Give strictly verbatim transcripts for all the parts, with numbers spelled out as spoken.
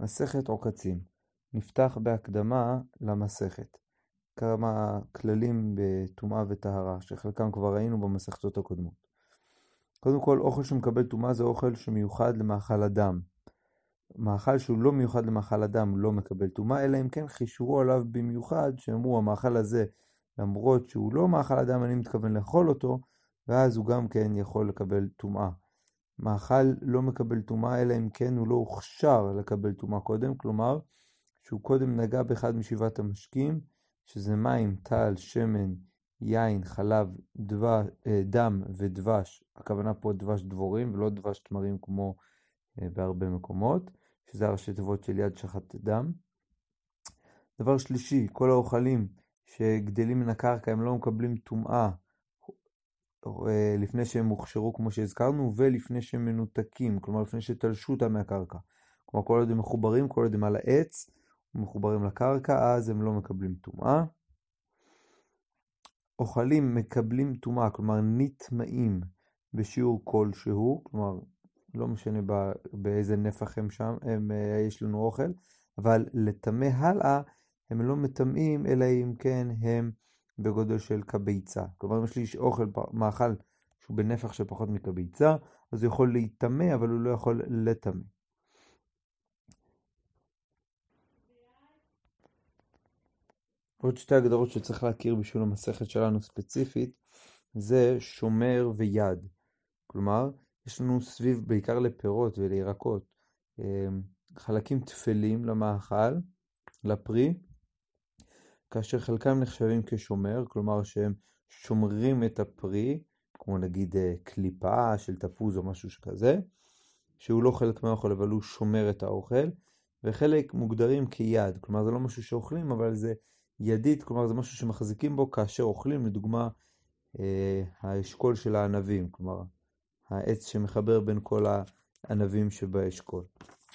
מסכת עוקצים. נפתח בהקדמה למסכת. כמה כללים בטומאה וטהרה, שחלקם כבר ראינו במסכתות הקודמות. קודם כל, אוכל שמקבל טומאה זה אוכל שמיוחד למאכל אדם. מאכל שהוא לא מיוחד למאכל אדם לא מקבל טומאה, אלא אם כן חישורו עליו במיוחד, שאמרו המאכל הזה, למרות שהוא לא מאכל אדם, אני מתכוון לאכול אותו, ואז הוא גם כן יכול לקבל טומאה. מאכל לא מקבל טומאה, אלא אם כן הוא לא הוכשר לקבל טומאה קודם, כלומר, שהוא קודם נגע באחד משבעת המשקים, שזה מים, טל, שמן, יין, חלב, דבש, דם ודבש, הכוונה פה דבש דבורים ולא דבש תמרים כמו בהרבה מקומות, שזה הראשי תיבות של יד שחת דם. דבר שלישי, כל האוכלים שגדלים מן הקרקע הם לא מקבלים טומאה לפני שהם הוכשרו כמו שהזכרנו, ולפני שהם מנותקים, כלומר לפני שתלשו אותם מהקרקע. כלומר כל עוד הם מחוברים, כל עוד הם על העץ, מחוברים לקרקע, אז הם לא מקבלים טומאה. אוכלים מקבלים טומאה, כלומר נטמאים בשיעור כלשהו, כלומר לא משנה באיזה נפח הם שם, הם, יש לנו אוכל, אבל לטמא הלאה הם לא מטמאים, אלא אם כן הם בגודל של כביצה. כלומר אם יש לי אוכל, מאכל שהוא בנפח של פחות מכביצה, אז הוא יכול להיטמא, אבל הוא לא יכול לטמא. עוד שתי הגדרות שצריך להכיר בשביל המסכת שלנו ספציפית, זה שומר ויד. כלומר, יש לנו סביב בעיקר לפירות ולירקות, חלקים תפלים למאכל, לפרי, כאשר חלקם נחשבים כשומר, כלומר שהם שומרים את הפרי, כמו נגיד קליפה של תפוז או משהו שכזה, שהוא לא חלק מהאוכל אבל הוא שומר את האוכל, וחלק מוגדרים כיד, כלומר זה לא משהו שאוכלים אבל זה ידית, כלומר זה משהו שמחזיקים בו כאשר אוכלים, לדוגמה אה, האשכול של הענבים, כלומר העץ שמחבר בין כל הענבים שבאשכול.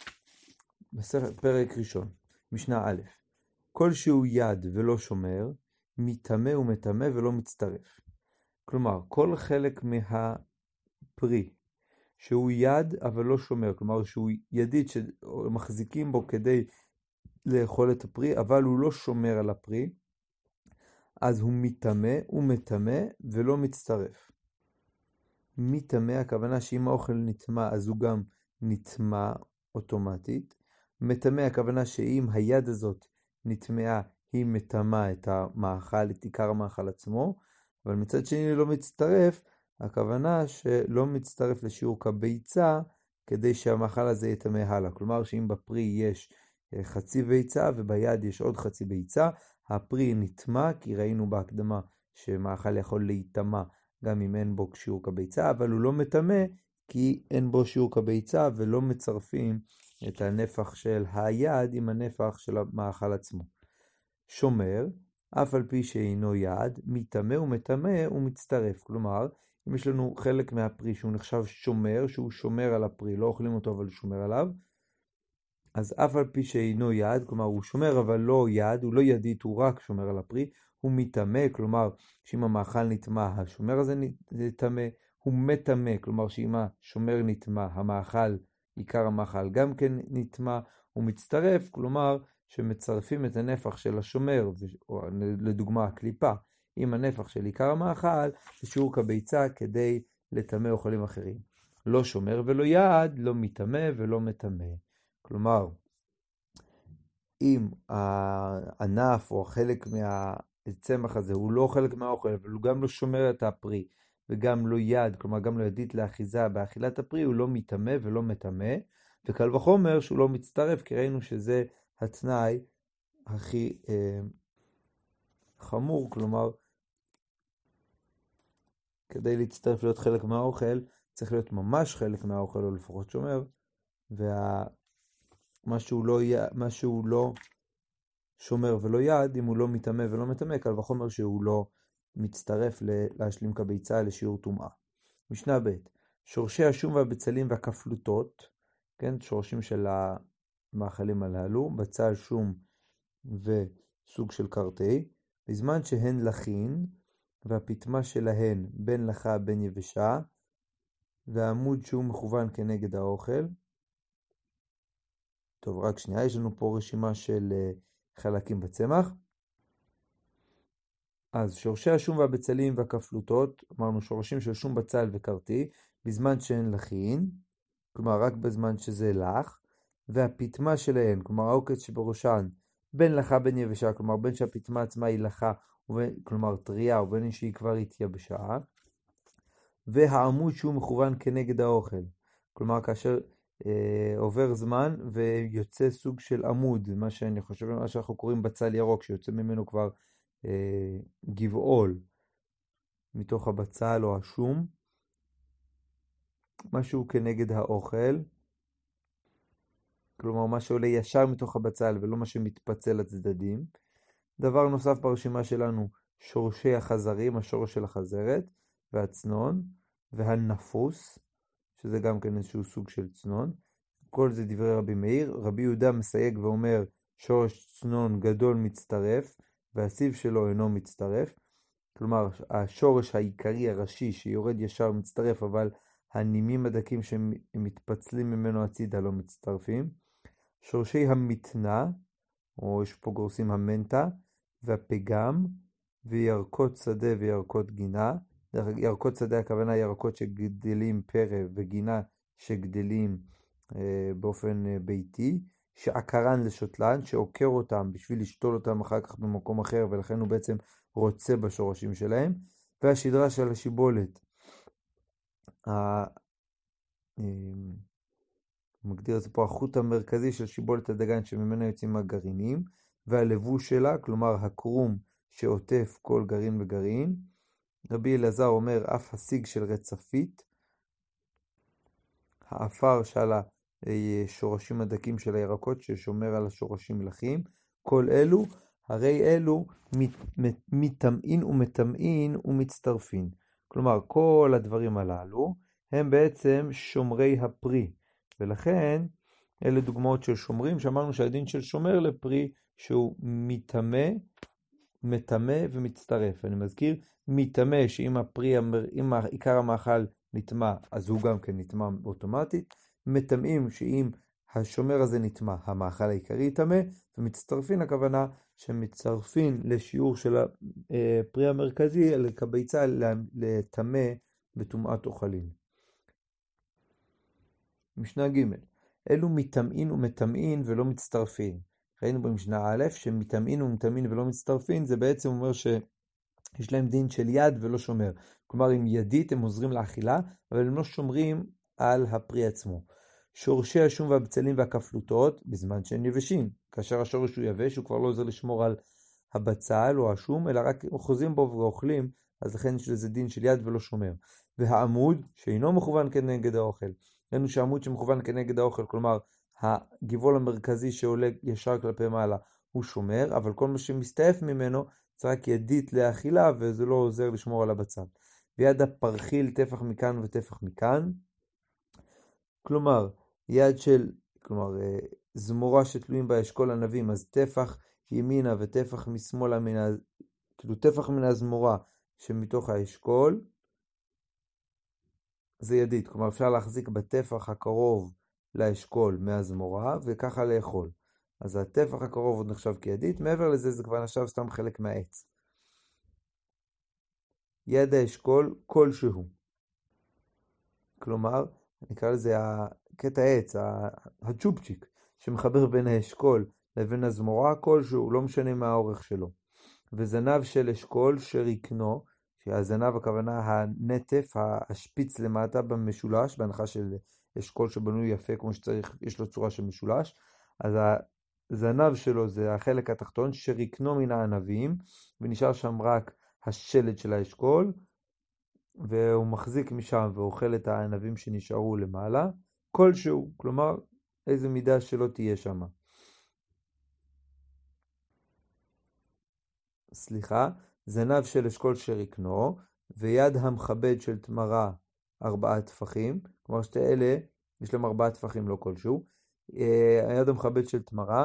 בסרט, פרק ראשון, משנה א', כל שהוא יד ולא שומר, מטמא ומטמא ולא מצטרף. כלומר, כל חלק מהפרי שהוא יד אבל לא שומר, כלומר שהוא ידית שמחזיקים בו כדי לאכול את הפרי, אבל הוא לא שומר על הפרי, אז הוא מטמא ומטמא ולא מצטרף. מטמא, הכוונה שאם האוכל נטמא, אז הוא גם נטמא אוטומטית. מטמא, הכוונה שאם היד הזאת נטמאה, היא מטמאה את המאכל, את עיקר המאכל עצמו, אבל מצד שני לא מצטרף, הכוונה שלא מצטרף לשיעור כביצה, כדי שהמאכל הזה יטמא הלאה. כלומר שאם בפרי יש חצי ביצה וביד יש עוד חצי ביצה, הפרי נטמא, כי ראינו בהקדמה שמאכל יכול להיטמא גם אם אין בו שיעור כביצה, אבל הוא לא מטמא כי אין בו שיעור כביצה ולא מצרפים את הנפח של היד עם הנפח של המאכל עצמו. שומר, אף על פי שאינו יד, מטמא ומטמא ומצטרף. כלומר, אם יש לנו חלק מהפרי שהוא נחשב שומר, שהוא שומר על הפרי, לא אוכלים אותו אבל שומר עליו, אז אף על פי שאינו יד, כלומר הוא שומר אבל לא יד, הוא לא ידית, הוא רק שומר על הפרי, הוא מטמא, כלומר שאם המאכל נטמא, השומר הזה נטמא, הוא מטמא, כלומר שאם השומר נטמא, המאכל, עיקר המאכל גם כן נטמא, הוא מצטרף, כלומר שמצרפים את הנפח של השומר, או לדוגמה הקליפה, עם הנפח של עיקר המאכל, בשיעור כביצה כדי לטמא אוכלים אחרים. לא שומר ולא יד, לא מטמא ולא מטמא. כלומר, אם הענף או החלק מהצמח הזה הוא לא חלק מהאוכל, אבל הוא גם לא שומר את הפרי, וגם לא יד, כלומר גם לא ידית לאחיזה באכילת הפרי, הוא לא מטמא ולא מטמא, וקל וחומר שהוא לא מצטרף, כי ראינו שזה התנאי הכי אה, חמור, כלומר, כדי להצטרף להיות חלק מהאוכל, צריך להיות ממש חלק מהאוכל, או לפחות שומר, וה... מה שהוא לא, מה שהוא לא שומר ולא יד, אם הוא לא מטמא ולא מטמא, קל וחומר שהוא לא מצטרף להשלים כביצה לשיעור טומאה. משנה ב', שורשי השום והבצלים והכפלוטות, כן, שורשים של המאכלים הללו, בצל, שום וסוג של קרטי, בזמן שהן לחין, והפתמה שלהן בין לחה בין יבשה, והעמוד שהוא מכוון כנגד האוכל, טוב, רק שנייה, יש לנו פה רשימה של uh, חלקים בצמח. אז שורשי השום והבצלים והכפלוטות, אמרנו שורשים של שום בצל וקרתי, בזמן שהן לחין, כלומר רק בזמן שזה לח, והפתמה שלהן, כלומר העוקץ שבראשן, בין לחה בין יבשה, כלומר בין שהפתמה עצמה היא לחה, ובין, כלומר טריה, ובין שהיא כבר התייבשה, והעמוד שהוא מכוון כנגד האוכל, כלומר כאשר אה, עובר זמן ויוצא סוג של עמוד, מה שאני חושב, מה שאנחנו קוראים בצל ירוק, שיוצא ממנו כבר אה, גבעול, מתוך הבצל או השום, משהו כנגד האוכל, כלומר מה שעולה ישר מתוך הבצל ולא מה שמתפצל לצדדים. דבר נוסף ברשימה שלנו, שורשי החזרים, השורש של החזרת, והצנון, והנפוס, שזה גם כן איזשהו סוג של צנון. כל זה דברי רבי מאיר. רבי יהודה מסייג ואומר, שורש צנון גדול מצטרף, והסיב שלו אינו מצטרף. כלומר, השורש העיקרי הראשי שיורד ישר מצטרף, אבל הנימים הדקים שמתפצלים ממנו הצידה לא מצטרפים. שורשי המתנה, או יש פה גורסים המנטה, והפגם, וירקות שדה וירקות גינה. ירקות שדה הכוונה ירקות שגדלים פרא, וגינה שגדלים אה, באופן אה, ביתי, שעקרן לשוטלן, שעוקר אותם בשביל לשתול אותם אחר כך במקום אחר, ולכן הוא בעצם רוצה בשורשים שלהם. והשדרה של השיבולת, ה... אה, מגדיר את זה פה החוט המרכזי של שיבולת הדגן שממנו יוצאים הגרעינים, והלבוש שלה, כלומר הקרום שעוטף כל גרעין וגרעין. רבי אלעזר אומר אף השיג של רצפית, האפר של השורשים הדקים של הירקות ששומר על השורשים מלכים. כל אלו, הרי אלו מתאמין ומתאמין ומצטרפין. כלומר כל הדברים הללו הם בעצם שומרי הפרי, ולכן אלה דוגמאות של שומרים, שאמרנו שהדין של שומר לפרי שהוא מתאמה, מתאמה ומצטרף. אני מזכיר, מתאמה שאם הפרי, אם עיקר המאכל נטמע, אז הוא גם כן נטמע אוטומטית. מתאמים שאם השומר הזה נטמע, המאכל העיקרי יטמא, ומצטרפין הכוונה שמצטרפין לשיעור של הפרי המרכזי, כביצה לטמא בטומאת אוכלים. משנה ג' אלו מתאמין ומתאמין ולא מצטרפין. ראינו במשנה א' שמתאמין ומתאמין ולא מצטרפין, זה בעצם אומר שיש להם דין של יד ולא שומר. כלומר, עם ידית הם עוזרים לאכילה, אבל הם לא שומרים על הפרי עצמו. שורשי השום והבצלים והכפלוטות בזמן שהם יבשים. כאשר השורש הוא יבש, הוא כבר לא עוזר לשמור על הבצל או השום, אלא רק חוזים בו ואוכלים, אז לכן יש לזה דין של יד ולא שומר. והעמוד שאינו מכוון כנגד האוכל. ראינו שהעמוד שמכוון כנגד האוכל, כלומר הגבעול המרכזי שעולה ישר כלפי מעלה הוא שומר, אבל כל מה שמסתעף ממנו זה רק ידית לאכילה, וזה לא עוזר לשמור על הבצל. ויד הפרחיל טפח מכאן וטפח מכאן, כלומר יד של, כלומר זמורה שתלויים באשכול ענבים, אז טפח ימינה וטפח משמאלה, מן ה... כאילו טפח מן הזמורה שמתוך האשכול, זה ידית, כלומר אפשר להחזיק בטפח הקרוב לאשכול מהזמורה וככה לאכול. אז הטפח הקרוב עוד נחשב כידית, מעבר לזה זה כבר נחשב סתם חלק מהעץ. יד האשכול כלשהו. כלומר, נקרא לזה הקטע העץ, הצ'ופצ'יק, שמחבר בין האשכול לבין הזמורה כלשהו, לא משנה מה האורך שלו. וזנב של אשכול שריקנו, שהזנב הכוונה הנטף, השפיץ למטה במשולש, בהנחה של אשכול שבנוי יפה כמו שצריך, יש לו צורה של משולש, אז הזנב שלו זה החלק התחתון שריקנו מן הענבים, ונשאר שם רק השלד של האשכול, והוא מחזיק משם ואוכל את הענבים שנשארו למעלה, כלשהו, כלומר איזה מידה שלא תהיה שם. סליחה, זנב של אשכול שריקנו, ויד המכבד של תמרה ארבעה טפחים, כלומר שתי אלה יש להם ארבעה טפחים לא כלשהו. היד המכבד של תמרה,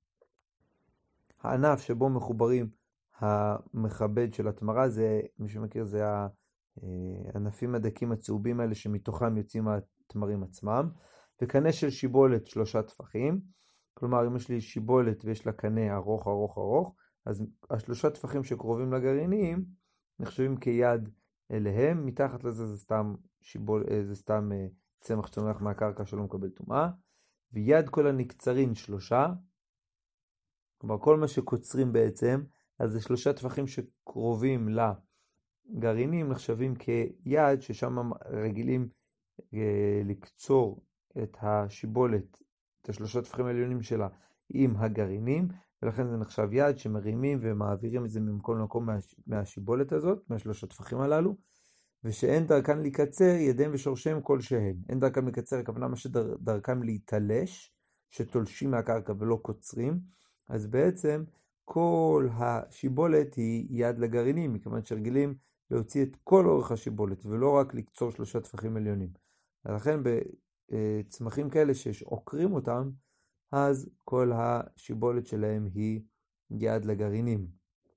הענף שבו מחוברים המכבד של התמרה, זה, מי שמכיר, זה הענפים הדקים הצהובים האלה שמתוכם יוצאים התמרים עצמם, וקנה של שיבולת שלושה טפחים, כלומר, אם יש לי שיבולת ויש לה קנה ארוך ארוך ארוך, אז השלושה טפחים שקרובים לגרעינים נחשבים כיד אליהם, מתחת לזה זה סתם שיבול, זה סתם צמח שצומח מהקרקע שלא מקבל טומאה, ויד כל הנקצרין שלושה, כלומר כל מה שקוצרים בעצם, אז זה שלושה טפחים שקרובים לגרעינים נחשבים כיד, ששם רגילים לקצור את השיבולת, את השלושה טפחים העליונים שלה עם הגרעינים, ולכן זה נחשב יד שמרימים ומעבירים את זה ממקום למקום מהשיבולת הזאת, מהשלושה טפחים הללו, ושאין דרכן לקצר ידיהם ושורשיהם כלשהם. אין דרכן לקצר, הכוונה מה שדרכם להתלש, שתולשים מהקרקע ולא קוצרים, אז בעצם כל השיבולת היא יד לגרעינים, מכיוון שרגילים להוציא את כל אורך השיבולת, ולא רק לקצור שלושה טפחים עליונים. ולכן בצמחים כאלה שעוקרים אותם, אז כל השיבולת שלהם היא יד לגרעינים.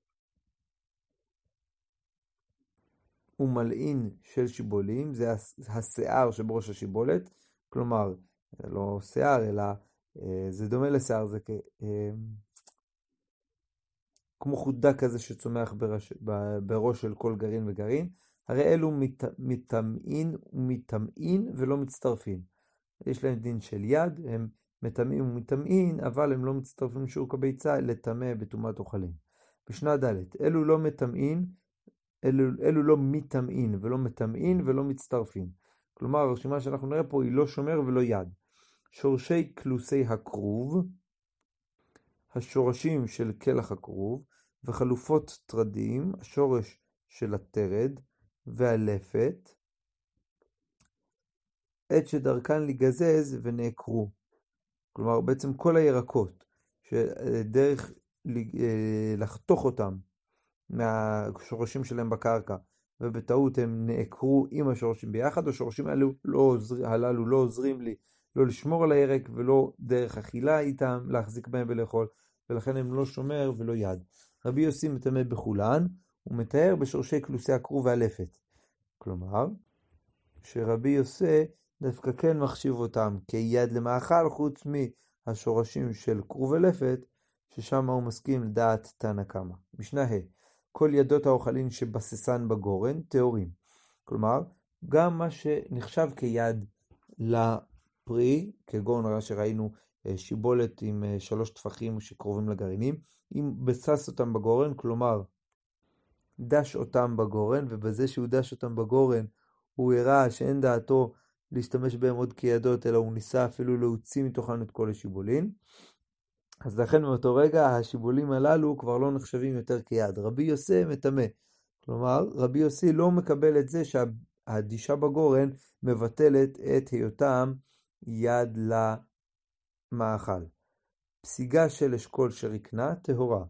ומלעין של שיבולים, זה השיער שבראש השיבולת, כלומר, זה לא שיער, אלא זה דומה לשיער, זה כ... כמו חודה כזה שצומח בראש, בראש של כל גרעין וגרעין, הרי אלו מת, מתאמין ומתאמין ולא מצטרפים. יש להם דין של יד, הם מטמאים ומטמאים, אבל הם לא מצטרפים שיעור כביצה לטמא בטומאת אוכלים. בשנה ד' אלו לא מטמאים, אלו, אלו לא מטמאים ולא מטמאים ולא מצטרפים. כלומר, הרשימה שאנחנו נראה פה היא לא שומר ולא יד. שורשי כלוסי הכרוב, השורשים של כלח הכרוב, וחלופות טרדים, השורש של הטרד והלפת, עת שדרכן לגזז ונעקרו. כלומר, בעצם כל הירקות, שדרך לחתוך אותם מהשורשים שלהם בקרקע, ובטעות הם נעקרו עם השורשים ביחד, השורשים הללו לא, עוזר, הללו לא עוזרים לי לא לשמור על הירק, ולא דרך אכילה איתם, להחזיק בהם ולאכול, ולכן הם לא שומר ולא יד. רבי יוסי מטמא בכולן, ומתאר בשורשי כלוסי הכרוב והלפת. כלומר, שרבי יוסי דווקא כן מחשיב אותם כיד למאכל, חוץ מהשורשים של כרוב ולפת, ששם הוא מסכים לדעת תנא קמא. משנה ה' כל ידות האוכלין שבססן בגורן, טהורים. כלומר, גם מה שנחשב כיד לפרי, כגון ראה שראינו שיבולת עם שלוש טפחים שקרובים לגרעינים, אם בסס אותם בגורן, כלומר, דש אותם בגורן, ובזה שהוא דש אותם בגורן, הוא הראה שאין דעתו להשתמש בהם עוד כידות, אלא הוא ניסה אפילו להוציא מתוכן את כל השיבולין. אז לכן מאותו רגע השיבולים הללו כבר לא נחשבים יותר כיד. רבי יוסי מטמא. כלומר, רבי יוסי לא מקבל את זה שהדישה בגורן מבטלת את היותם יד למאכל. פסיגה של אשכול שריקנה, טהורה.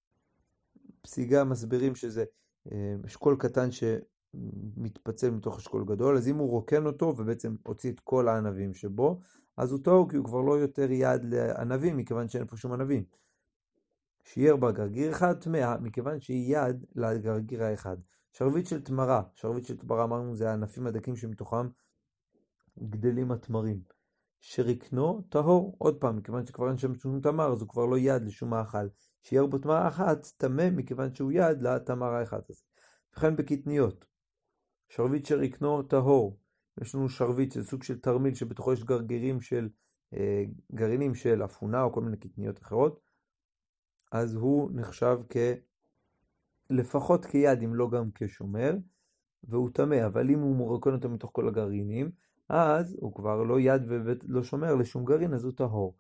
פסיגה מסבירים שזה אשכול קטן שמתפצל מתוך אשכול גדול, אז אם הוא רוקן אותו ובעצם הוציא את כל הענבים שבו, אז הוא טהור, כי הוא כבר לא יותר יד לענבים, מכיוון שאין פה שום ענבים. שיער בה גרגיר אחד טמאה, מכיוון שהיא יד לגרגיר האחד. שרביט של תמרה, שרביט של תמרה אמרנו זה הענפים הדקים שמתוכם גדלים התמרים. שריקנו טהור, עוד פעם, מכיוון שכבר אין שם שום תמר, אז הוא כבר לא יד לשום מאכל. שיער בו תמרה אחת טמא, מכיוון שהוא יד לתמר האחד הזה. וכן בקטניות, שרביט שריקנו טהור. יש לנו שרביט, זה סוג של תרמיל שבתוכו יש גרגירים של, אה, גרעינים של אפונה או כל מיני קטניות אחרות, אז הוא נחשב כלפחות כיד, אם לא גם כשומר, והוא טמא, אבל אם הוא מורקן אותו מתוך כל הגרעינים, אז הוא כבר לא יד ולא שומר לשום גרעין, אז הוא טהור.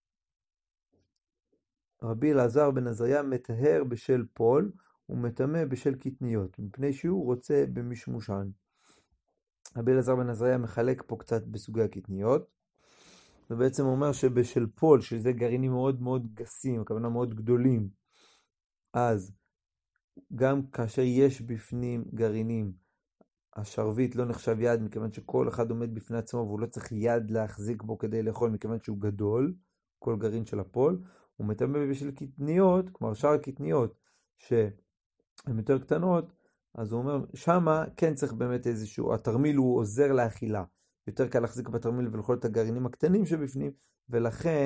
רבי אלעזר בן עזריה מטהר בשל פול, ומטמא בשל קטניות, מפני שהוא רוצה במשמושן. רבי אלעזר בן עזריה מחלק פה קצת בסוגי הקטניות, ובעצם אומר שבשל פול, שזה גרעינים מאוד מאוד גסים, הכוונה מאוד גדולים, אז גם כאשר יש בפנים גרעינים, השרביט לא נחשב יד, מכיוון שכל אחד עומד בפני עצמו, והוא לא צריך יד להחזיק בו כדי לאכול, מכיוון שהוא גדול, כל גרעין של הפול. הוא מטמא בשל קטניות, כלומר שאר הקטניות שהן יותר קטנות, אז הוא אומר, שמה כן צריך באמת איזשהו, התרמיל הוא עוזר לאכילה, יותר קל להחזיק בתרמיל ולאכול את הגרעינים הקטנים שבפנים, ולכן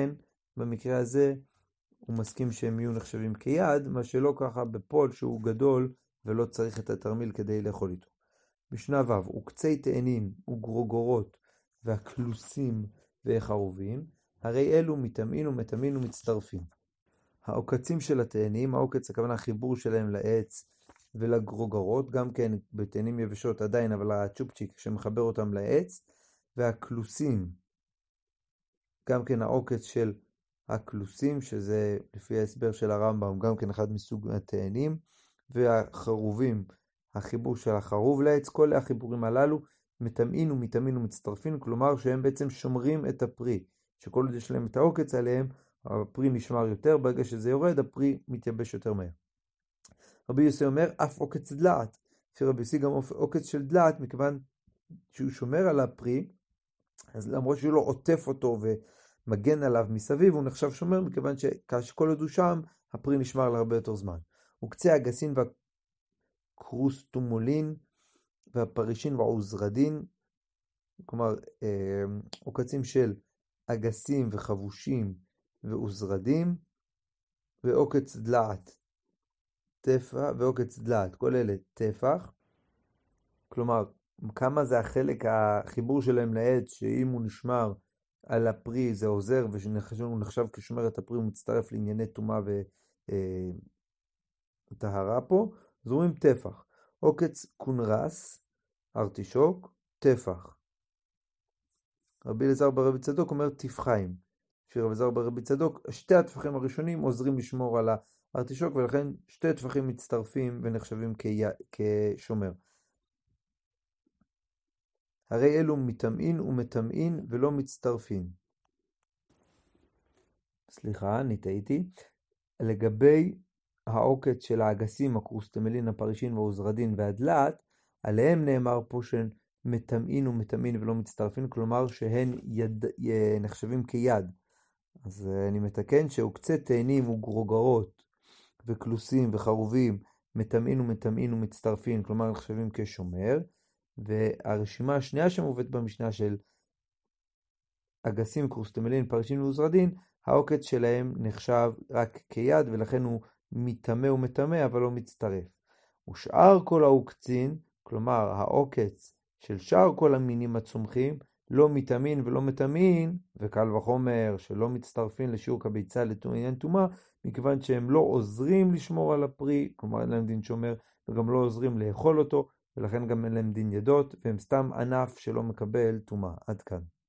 במקרה הזה הוא מסכים שהם יהיו נחשבים כיד, מה שלא ככה בפול שהוא גדול ולא צריך את התרמיל כדי לאכול איתו. משנה ו' וקצי תאנים וגרוגורות והקלוסים והחרובים, הרי אלו מטמאין ומטמאין ומצטרפים. העוקצים של התאנים, העוקץ הכוונה החיבור שלהם לעץ ולגרוגרות, גם כן בתאנים יבשות עדיין, אבל הצ'ופצ'יק שמחבר אותם לעץ, והקלוסים, גם כן העוקץ של הקלוסים, שזה לפי ההסבר של הרמב"ם, גם כן אחד מסוג התאנים, והחרובים, החיבור של החרוב לעץ, כל החיבורים הללו מטמאין ומטמאין ומצטרפים, כלומר שהם בעצם שומרים את הפרי, שכל עוד יש להם את העוקץ עליהם, הפרי נשמר יותר, ברגע שזה יורד, הפרי מתייבש יותר מהר. רבי יוסי אומר, אף עוקץ דלעת. לפי רבי יוסי גם עוקץ של דלעת, מכיוון שהוא שומר על הפרי, אז למרות שהוא לא עוטף אותו ומגן עליו מסביב, הוא נחשב שומר, מכיוון שכל עוד הוא שם, הפרי נשמר להרבה יותר זמן. וקצה הגסין והקרוסטומולין, והפרישין והעוזרדין, כלומר, עוקצים של אגסים וחבושים ועוזרדים, ועוקץ דלעת, טפח, ועוקץ דלעת, כל אלה טפח, כלומר, כמה זה החלק, החיבור שלהם לעץ, שאם הוא נשמר על הפרי זה עוזר, ושהוא נחשב כשומר את הפרי, הוא מצטרף לענייני טומאה וטהרה פה, אז אומרים טפח. עוקץ קונרס, ארטישוק, טפח. רבי אלעזר בר רבי צדוק אומר טפחיים. לפי רבי אלעזר בר רבי צדוק, שתי הטפחים הראשונים עוזרים לשמור על הארטישוק, ולכן שתי טפחים מצטרפים ונחשבים כשומר. הרי אלו מטמאין ומטמאין ולא מצטרפין. סליחה, אני טעיתי. לגבי העוקץ של האגסים, הקרוסטומולין, הפרישין והעוזרדין והדלעת, עליהם נאמר פה שמטמאין ומטמאין ולא מצטרפין, כלומר שהן יד, נחשבים כיד. אז אני מתקן שעוקצי תאנים וגרוגרות וקלוסים וחרובים, מטמאין ומטמאין ומצטרפין, כלומר נחשבים כשומר. והרשימה השנייה שמובאת במשנה של אגסים, קרוסטומולין, פרישין ועוזרדין, העוקץ שלהם נחשב רק כיד, ולכן הוא מטמא ומטמא, אבל לא מצטרף. ושאר כל העוקצין, כלומר העוקץ של שאר כל המינים הצומחים, לא מטמאין ולא מטמאין, וקל וחומר שלא מצטרפין לשיעור כביצה לעניין טומאה, מכיוון שהם לא עוזרים לשמור על הפרי, כלומר אין להם דין שומר, וגם לא עוזרים לאכול אותו, ולכן גם אין להם דין ידות, והם סתם ענף שלא מקבל טומאה. עד כאן.